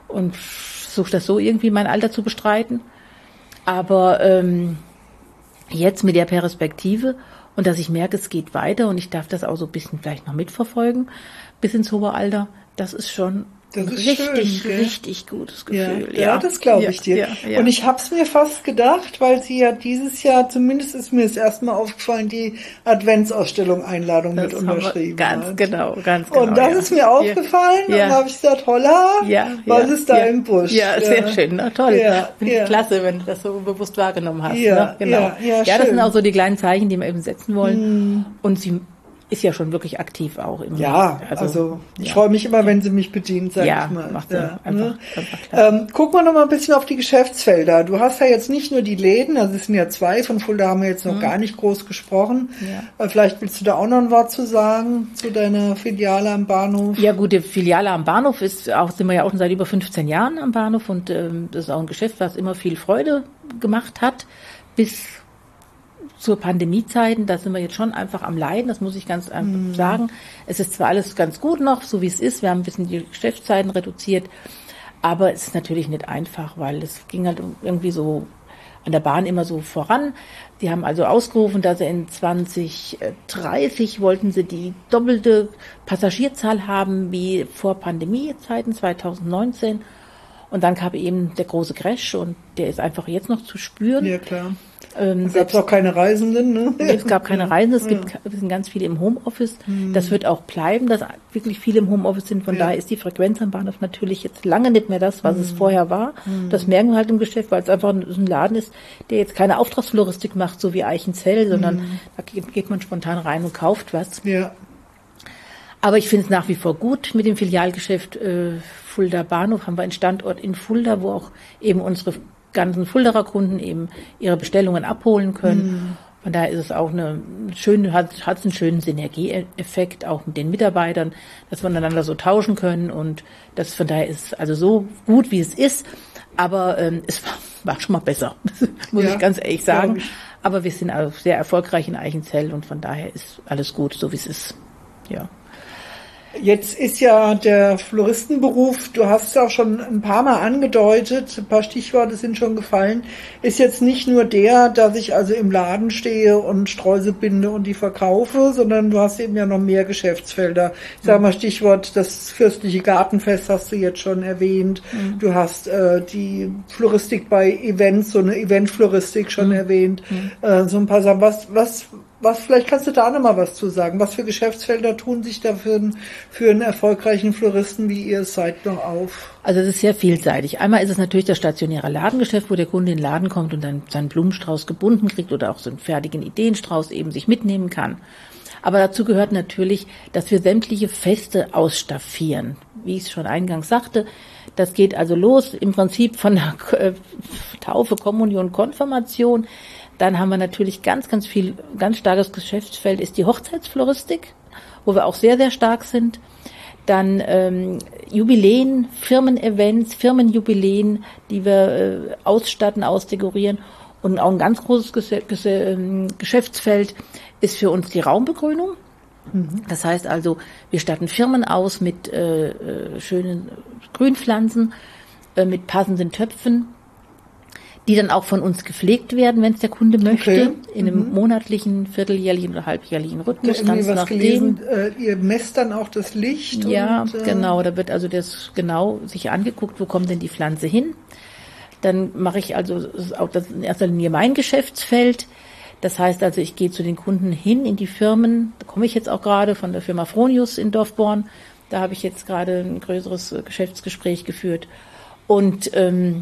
versuche das so irgendwie mein Alter zu bestreiten. Aber jetzt mit der Perspektive und dass ich merke, es geht weiter und ich darf das auch so ein bisschen vielleicht noch mitverfolgen bis ins hohe Alter, das ist schon das ist richtig, schön, richtig gutes Gefühl. Ja, das glaube ich dir. Ja. Und ich habe es mir fast gedacht, weil sie ja dieses Jahr, zumindest ist mir das erste Mal aufgefallen, die Adventsausstellung Einladung das mit unterschrieben ganz hat. Genau. Und das ist mir aufgefallen und da habe ich gesagt, holla, was ist da im Busch? Ja, sehr schön, na toll. Finde ich klasse, wenn du das so bewusst wahrgenommen hast. Ja, das sind auch so die kleinen Zeichen, die wir eben setzen wollen. Und sie ist ja schon wirklich aktiv auch im also ich freue mich immer, wenn sie mich bedient, sag ich mal. Macht einfach klar. Gucken wir noch mal ein bisschen auf die Geschäftsfelder. Du hast ja jetzt nicht nur die Läden, also es sind ja 2, von Fulda haben wir jetzt noch gar nicht groß gesprochen. Ja. Vielleicht willst du da auch noch ein Wort zu sagen, zu deiner Filiale am Bahnhof? Ja gut, die Filiale am Bahnhof sind wir ja auch schon seit über 15 Jahren am Bahnhof und das ist auch ein Geschäft, was immer viel Freude gemacht hat, bis zur Pandemiezeiten, da sind wir jetzt schon einfach am Leiden, das muss ich ganz einfach sagen. Es ist zwar alles ganz gut noch, so wie es ist, wir haben ein bisschen die Geschäftszeiten reduziert, aber es ist natürlich nicht einfach, weil es ging halt irgendwie so an der Bahn immer so voran. Die haben also ausgerufen, dass sie in 2030 wollten sie die doppelte Passagierzahl haben wie vor Pandemiezeiten 2019. Und dann kam eben der große Crash und der ist einfach jetzt noch zu spüren. Ja, klar. Es gab auch keine Reisenden, ne? Es gab keine Reisenden, es sind ganz viele im Homeoffice. Das wird auch bleiben, dass wirklich viele im Homeoffice sind. Von daher ist die Frequenz am Bahnhof natürlich jetzt lange nicht mehr das, was es vorher war. Das merken wir halt im Geschäft, weil es einfach ein Laden ist, der jetzt keine Auftragsfloristik macht, so wie Eichenzell, sondern da geht man spontan rein und kauft was. Ja. Aber ich finde es nach wie vor gut mit dem Filialgeschäft Fulda Bahnhof. Haben wir einen Standort in Fulda, wo auch eben unsere ganzen Fuldaer Kunden eben ihre Bestellungen abholen können. Von daher ist es auch hat einen schönen Synergieeffekt auch mit den Mitarbeitern, dass wir einander so tauschen können und das von daher ist also so gut, wie es ist. Aber es war schon mal besser, muss ich ganz ehrlich sagen. Aber wir sind auch sehr erfolgreich in Eichenzell und von daher ist alles gut, so wie es ist. Ja. Jetzt ist ja der Floristenberuf, du hast es auch schon ein paar Mal angedeutet, ein paar Stichworte sind schon gefallen, ist jetzt nicht nur der, dass ich also im Laden stehe und Streusel binde und die verkaufe, sondern du hast eben ja noch mehr Geschäftsfelder. Ich sage mal Stichwort, das fürstliche Gartenfest hast du jetzt schon erwähnt. Du hast die Floristik bei Events, so eine Eventfloristik schon erwähnt. So ein paar Sachen. Was, vielleicht kannst du da noch mal was zu sagen. Was für Geschäftsfelder tun sich da für einen erfolgreichen Floristen, wie ihr es seid, noch auf? Also es ist sehr vielseitig. Einmal ist es natürlich das stationäre Ladengeschäft, wo der Kunde in den Laden kommt und dann seinen Blumenstrauß gebunden kriegt oder auch so einen fertigen Ideenstrauß eben sich mitnehmen kann. Aber dazu gehört natürlich, dass wir sämtliche Feste ausstaffieren. Wie ich es schon eingangs sagte, das geht also los im Prinzip von der Taufe, Kommunion, Konfirmation. Dann haben wir natürlich ganz starkes Geschäftsfeld ist die Hochzeitsfloristik, wo wir auch sehr, sehr stark sind. Dann Jubiläen, Firmen-Events, Firmenjubiläen, die wir ausstatten, ausdekorieren. Und auch ein ganz großes Geschäftsfeld ist für uns die Raumbegrünung. Das heißt also, wir statten Firmen aus mit schönen Grünpflanzen, mit passenden Töpfen, die dann auch von uns gepflegt werden, wenn es der Kunde möchte, in einem monatlichen, vierteljährlichen oder halbjährlichen Rhythmus. Ganz was gelesen, ihr messt dann auch das Licht? Ja, genau, da wird also das genau sich angeguckt, wo kommt denn die Pflanze hin. Dann mache ich also, das ist in erster Linie mein Geschäftsfeld. Das heißt also, ich gehe zu den Kunden hin in die Firmen. Da komme ich jetzt auch gerade von der Firma Fronius in Dorfborn. Da habe ich jetzt gerade ein größeres Geschäftsgespräch geführt. Und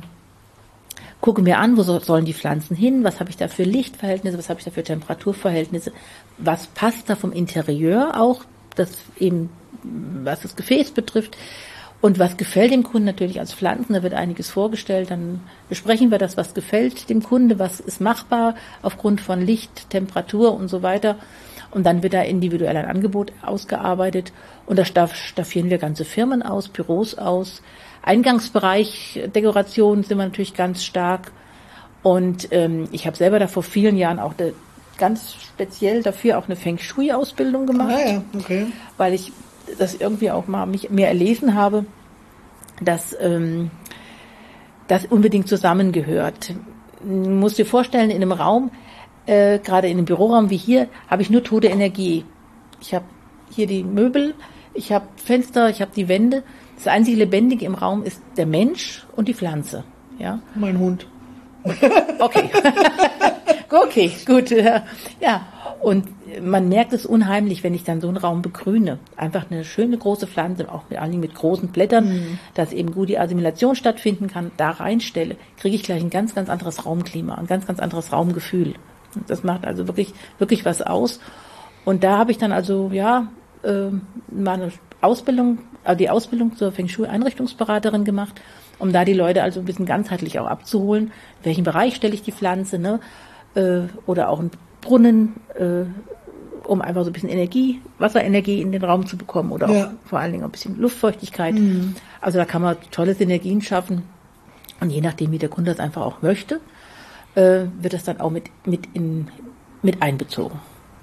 gucke mir an, wo sollen die Pflanzen hin, was habe ich da für Lichtverhältnisse, was habe ich da für Temperaturverhältnisse, was passt da vom Interieur auch, das eben, was das Gefäß betrifft und was gefällt dem Kunden natürlich als Pflanzen, da wird einiges vorgestellt, dann besprechen wir das, was gefällt dem Kunde, was ist machbar aufgrund von Licht, Temperatur und so weiter und dann wird da individuell ein Angebot ausgearbeitet und da staffieren wir ganze Firmen aus, Büros aus, Eingangsbereich, Dekoration sind wir natürlich ganz stark und ich habe selber da vor vielen Jahren auch ganz speziell dafür auch eine Feng Shui-Ausbildung gemacht, okay. Weil ich das irgendwie auch mal mir erlesen habe, dass das unbedingt zusammengehört. Du musst dir vorstellen, in einem Raum gerade in einem Büroraum wie hier, habe ich nur tote Energie. Ich habe hier die Möbel, ich habe Fenster, ich habe die Wände. Das einzige Lebendige im Raum ist der Mensch und die Pflanze. Ja? Mein Hund. Okay. Okay, gut. Ja, und man merkt es unheimlich, wenn ich dann so einen Raum begrüne. Einfach eine schöne große Pflanze, auch mit großen Blättern, dass eben gut die Assimilation stattfinden kann, da reinstelle, kriege ich gleich ein ganz, ganz anderes Raumklima, ein ganz, ganz anderes Raumgefühl. Das macht also wirklich, wirklich was aus. Und da habe ich dann also, meine Ausbildung, die Ausbildung zur Feng Shui Einrichtungsberaterin gemacht, um da die Leute also ein bisschen ganzheitlich auch abzuholen. In welchem Bereich stelle ich die Pflanze, ne? Oder auch einen Brunnen, um einfach so ein bisschen Energie, Wasserenergie in den Raum zu bekommen oder auch vor allen Dingen ein bisschen Luftfeuchtigkeit. Also da kann man tolle Synergien schaffen. Und je nachdem, wie der Kunde das einfach auch möchte, wird das dann auch mit einbezogen.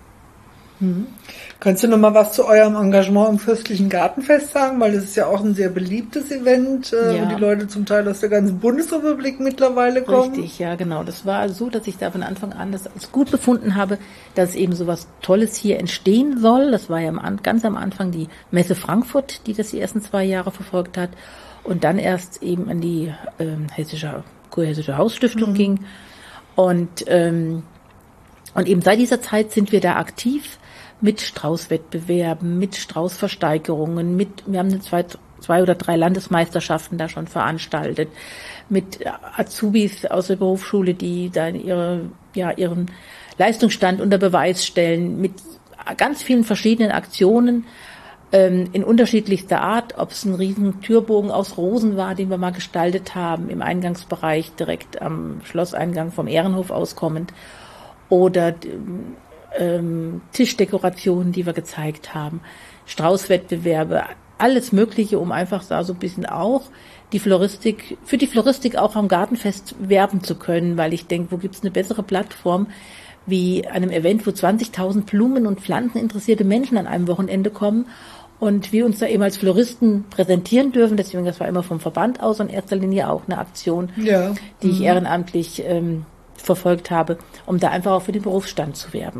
Kannst du noch mal was zu eurem Engagement im Fürstlichen Gartenfest sagen? Weil das ist ja auch ein sehr beliebtes Event, wo die Leute zum Teil aus der ganzen Bundesrepublik mittlerweile kommen. Richtig, ja genau. Das war so, dass ich da von Anfang an das als gut befunden habe, dass eben so was Tolles hier entstehen soll. Das war ja ganz am Anfang die Messe Frankfurt, die das die ersten 2 Jahre verfolgt hat. Und dann erst eben an die Kurhessische Hausstiftung ging. Und eben seit dieser Zeit sind wir da aktiv mit Straußwettbewerben, mit Straußversteigerungen, wir haben 2 oder 3 Landesmeisterschaften da schon veranstaltet, mit Azubis aus der Berufsschule, die dann ihren Leistungsstand unter Beweis stellen, mit ganz vielen verschiedenen Aktionen in unterschiedlichster Art, ob es ein riesen Türbogen aus Rosen war, den wir mal gestaltet haben, im Eingangsbereich direkt am Schlosseingang vom Ehrenhof auskommend, oder Tischdekorationen, die wir gezeigt haben, Straußwettbewerbe, alles Mögliche, um einfach da so ein bisschen auch für die Floristik auch am Gartenfest werben zu können, weil ich denke, wo gibt's eine bessere Plattform wie einem Event, wo 20.000 Blumen- und Pflanzen interessierte Menschen an einem Wochenende kommen und wir uns da eben als Floristen präsentieren dürfen. Deswegen, das war immer vom Verband aus in erster Linie auch eine Aktion, die ich ehrenamtlich verfolgt habe, um da einfach auch für den Berufsstand zu werben.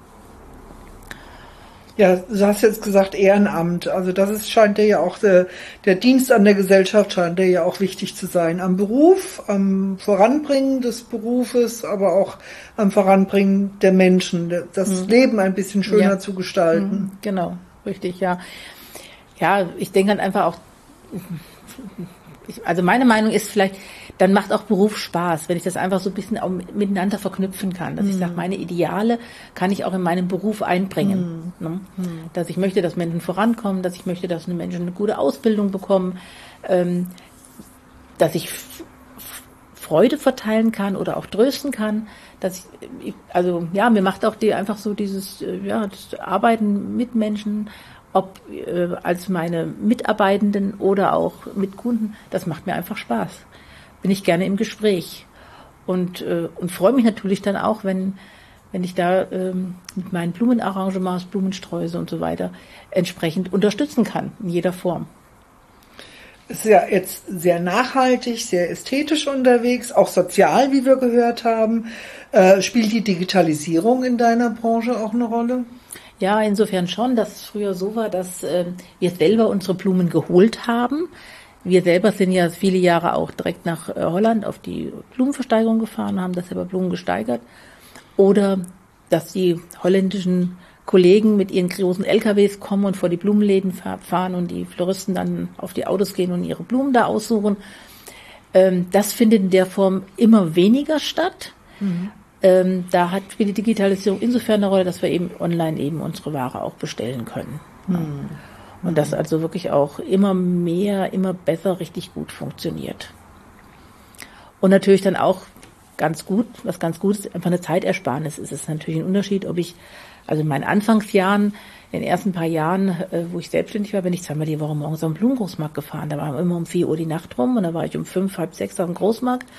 Ja, du hast jetzt gesagt Ehrenamt. Also scheint dir ja auch der Dienst an der Gesellschaft scheint dir ja auch wichtig zu sein. Am Beruf, am Voranbringen des Berufes, aber auch am Voranbringen der Menschen, das Leben ein bisschen schöner zu gestalten. Genau, richtig, ja. Ja, ich denke dann einfach auch, also meine Meinung ist vielleicht, dann macht auch Beruf Spaß, wenn ich das einfach so ein bisschen auch miteinander verknüpfen kann. Dass ich sage, meine Ideale kann ich auch in meinen Beruf einbringen. Ne? Dass ich möchte, dass Menschen vorankommen, dass ich möchte, dass Menschen eine gute Ausbildung bekommen, dass ich Freude verteilen kann oder auch trösten kann. Mir macht auch einfach so das Arbeiten mit Menschen, ob als meine Mitarbeitenden oder auch mit Kunden, das macht mir einfach Spaß. Bin ich gerne im Gespräch und freue mich natürlich dann auch, wenn ich da mit meinen Blumenarrangements, Blumensträuße und so weiter entsprechend unterstützen kann, in jeder Form. Ist ja jetzt sehr nachhaltig, sehr ästhetisch unterwegs, auch sozial, wie wir gehört haben. Spielt die Digitalisierung in deiner Branche auch eine Rolle? Ja, insofern schon, dass es früher so war, dass wir selber unsere Blumen geholt haben. Wir selber sind ja viele Jahre auch direkt nach Holland auf die Blumenversteigerung gefahren, haben das selber Blumen gesteigert. Oder dass die holländischen Kollegen mit ihren großen LKWs kommen und vor die Blumenläden fahren und die Floristen dann auf die Autos gehen und ihre Blumen da aussuchen. Das findet in der Form immer weniger statt. Da spielt die Digitalisierung insofern eine Rolle, dass wir eben online eben unsere Ware auch bestellen können. Und das also wirklich auch immer mehr, immer besser, richtig gut funktioniert. Und natürlich dann auch was ganz gut ist, einfach eine Zeitersparnis. Es ist natürlich ein Unterschied, ob ich, also in meinen Anfangsjahren, in den ersten paar Jahren, wo ich selbstständig war, bin ich 2-mal die Woche morgens am Blumengroßmarkt gefahren. Da war immer um 4 Uhr die Nacht rum und da war ich um 5, halb 6 auf dem Großmarkt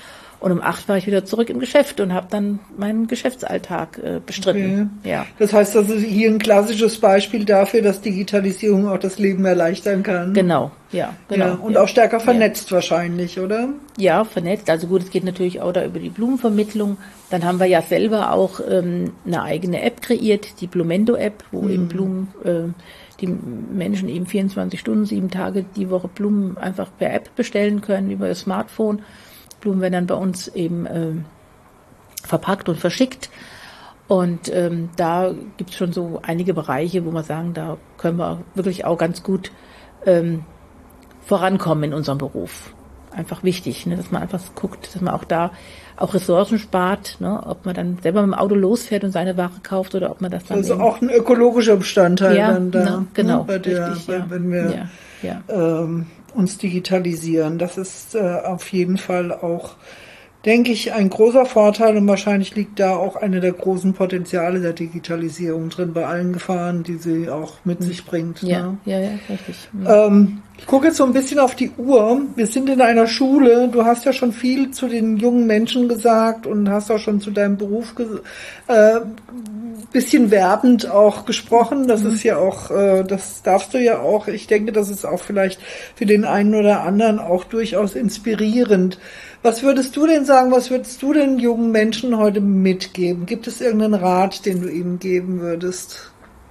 Und um 8 war ich wieder zurück im Geschäft und habe dann meinen Geschäftsalltag bestritten. Okay. Ja. Das heißt, das ist hier ein klassisches Beispiel dafür, dass Digitalisierung auch das Leben erleichtern kann. Genau, ja. Genau, Ja, und auch stärker vernetzt wahrscheinlich, oder? Ja, vernetzt. Also gut, es geht natürlich auch da über die Blumenvermittlung. Dann haben wir ja selber auch eine eigene App kreiert, die Blumendo-App, wo eben Blumen, die Menschen eben 24 Stunden, 7 Tage die Woche Blumen einfach per App bestellen können über ihr Smartphone. Blumen werden dann bei uns eben verpackt und verschickt. Und da gibt es schon so einige Bereiche, wo wir sagen, da können wir wirklich auch ganz gut vorankommen in unserem Beruf. Einfach wichtig, ne, dass man einfach guckt, dass man auch da auch Ressourcen spart, ne, ob man dann selber mit dem Auto losfährt und seine Ware kauft oder ob man das dann Also auch ein ökologischer Bestandteil ja, dann da. genau, Ne, bei der, richtig, ja. wenn wir uns digitalisieren. Das ist auf jeden Fall auch, denke ich, ein großer Vorteil und wahrscheinlich liegt da auch eine der großen Potenziale der Digitalisierung drin, bei allen Gefahren, die sie auch mit sich bringt. Ja, Ne? ja, richtig. Ich gucke jetzt so ein bisschen auf die Uhr. Wir sind in einer Schule. Du hast ja schon viel zu den jungen Menschen gesagt und hast auch schon zu deinem Beruf bisschen werbend auch gesprochen. Das ist ja auch, das darfst du ja auch. Ich denke, das ist auch vielleicht für den einen oder anderen auch durchaus inspirierend. Was würdest du denn sagen, was würdest du den jungen Menschen heute mitgeben? Gibt es irgendeinen Rat, den du ihnen geben würdest?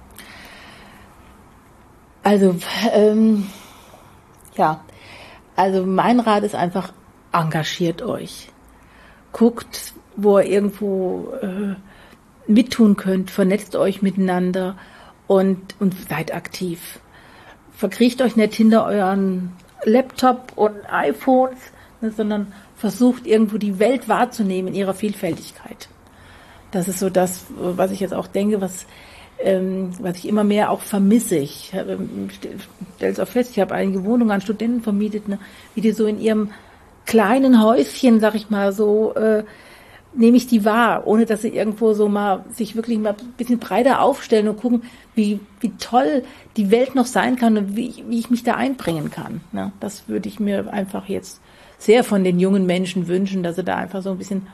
Also, also mein Rat ist einfach, engagiert euch. Guckt, wo ihr irgendwo mittun könnt, vernetzt euch miteinander und seid aktiv. Verkriecht euch nicht hinter euren Laptop und iPhones, ne, sondern versucht irgendwo die Welt wahrzunehmen in ihrer Vielfältigkeit. Das ist so das, was ich jetzt auch denke, was ich immer mehr auch vermisse. Ich stelle es auch fest, ich habe einige Wohnungen an Studenten vermietet, ne, wie die so in ihrem kleinen Häuschen, sag ich mal so, nehme ich die wahr, ohne dass sie irgendwo so mal sich wirklich mal ein bisschen breiter aufstellen und gucken, wie toll die Welt noch sein kann und wie ich mich da einbringen kann. Ne? Das würde ich mir einfach jetzt sehr von den jungen Menschen wünschen, dass sie da einfach so ein bisschen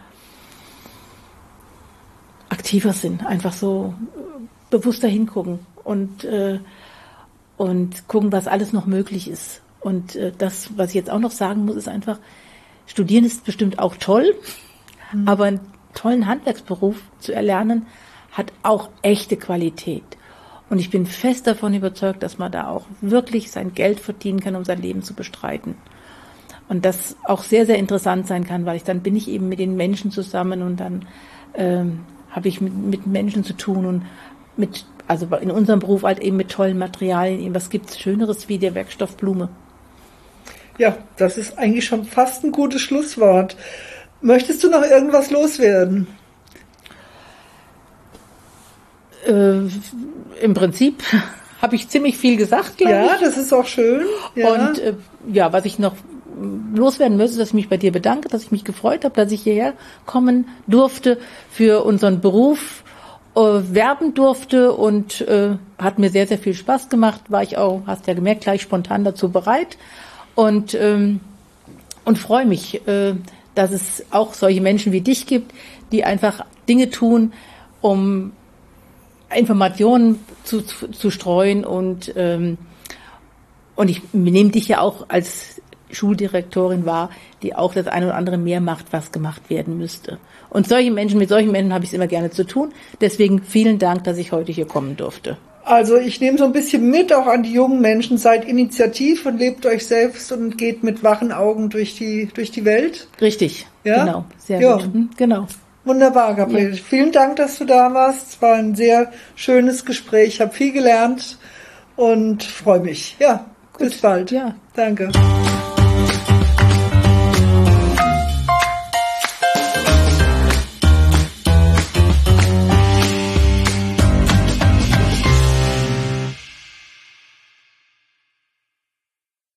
aktiver sind, einfach so bewusster hingucken und gucken, was alles noch möglich ist. Und das, was ich jetzt auch noch sagen muss, ist einfach, Studieren ist bestimmt auch toll, aber einen tollen Handwerksberuf zu erlernen, hat auch echte Qualität. Und ich bin fest davon überzeugt, dass man da auch wirklich sein Geld verdienen kann, um sein Leben zu bestreiten. Und das auch sehr, sehr interessant sein kann, weil dann bin ich eben mit den Menschen zusammen und dann habe ich mit Menschen zu tun und also in unserem Beruf halt eben mit tollen Materialien. Was gibt's Schöneres wie der Werkstoff Blume? Ja, das ist eigentlich schon fast ein gutes Schlusswort. Möchtest du noch irgendwas loswerden? Im Prinzip habe ich ziemlich viel gesagt, glaube ich. Ja, das ist auch schön. Ja. Und was ich noch loswerden möchte, dass ich mich bei dir bedanke, dass ich mich gefreut habe, dass ich hierher kommen durfte, für unseren Beruf werben durfte und hat mir sehr, sehr viel Spaß gemacht. War ich auch, hast ja gemerkt, gleich spontan dazu bereit und freue mich, dass es auch solche Menschen wie dich gibt, die einfach Dinge tun, um Informationen zu streuen und ich nehme dich ja auch als Schuldirektorin wahr, die auch das eine oder andere mehr macht, was gemacht werden müsste. Und mit solchen Menschen habe ich es immer gerne zu tun. Deswegen vielen Dank, dass ich heute hier kommen durfte. Also ich nehme so ein bisschen mit, auch an die jungen Menschen, seid initiativ und lebt euch selbst und geht mit wachen Augen durch die Welt. Richtig, ja? Genau, sehr gut. Genau. Wunderbar, Gabriele. Ja. Vielen Dank, dass du da warst. Es war ein sehr schönes Gespräch. Ich habe viel gelernt und freue mich. Ja, gut. Bis bald. Ja. Danke.